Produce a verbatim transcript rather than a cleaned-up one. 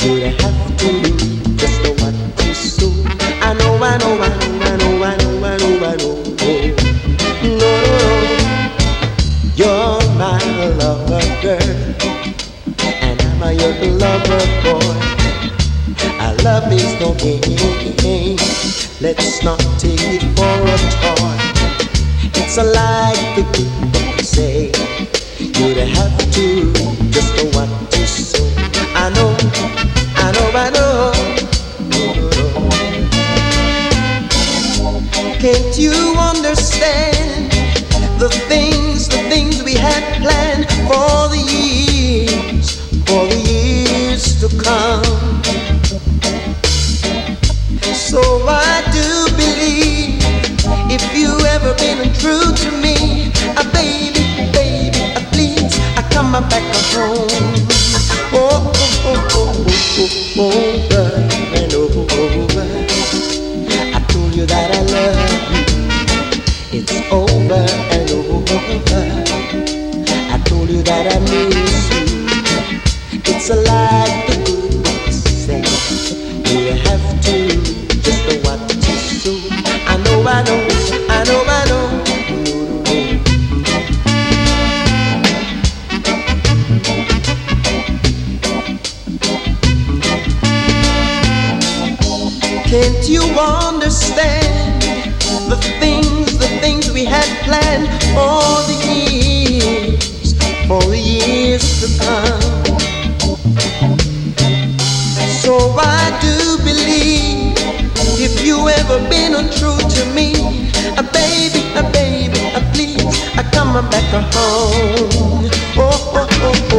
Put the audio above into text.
you'd have to do just what you sow. I know, I know, I know, I know, I know, I know, I know. No, no, no, you're my lover girl, and I'm your lover boy. Our love is no game, let's not take it for a toy. It's a like the people say, you'd have to just know what to sow. I know, I know, I know. Can't you understand the things, the things we had planned for the years, for the years to come? So I do believe if you ever been true to me, uh, baby, baby, uh, please, I come back home. Oh, oh, oh, oh, oh, oh, over and over. I told you that I love you. It's over and over. I told you that I miss you. It's a lie the good books say. You have to just know what to sow. I know, I know, I know, I know. Can't you understand the things, the things we had planned for the years, for the years to come? So I do believe if you ever been untrue to me, a baby, a baby, a please, I come back home. Oh, oh, oh.